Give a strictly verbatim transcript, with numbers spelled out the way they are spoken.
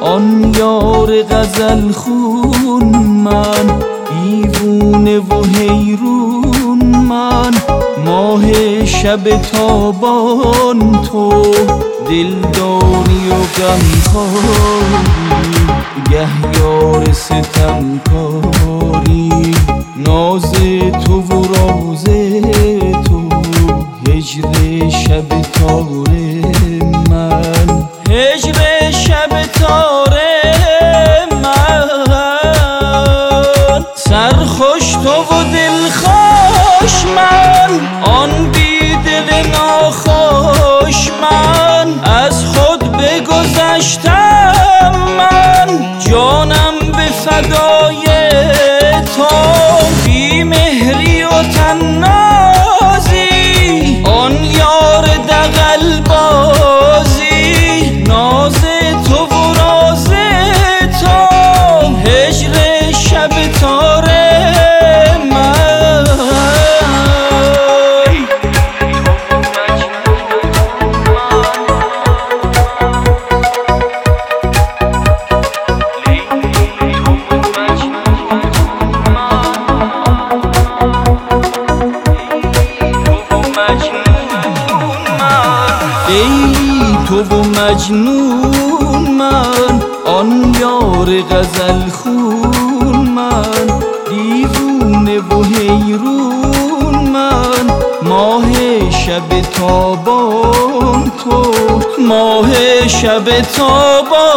آن یار غزل خون من، دیوونه و حیرون من. ماه شب تابان تو، دلداری و غمخواری، گه یار ستمکاری. ناز تو و راز تو، هجر شب تاره من، هجر شب تاره من. سرخوش تو و دلخوش من، آن بی دل ناخوش من. از خود بگذشتم من، جانم به فدای تو. بی مهری و تنازی، آن یار دغل بازی. ناز تو و راز تو، هجر شب تاره من. لیلی تو و مجنون من، آن یار غزل خون من. دیوونه و حیرون من، ماه شب تابان تو، ماه شب تابان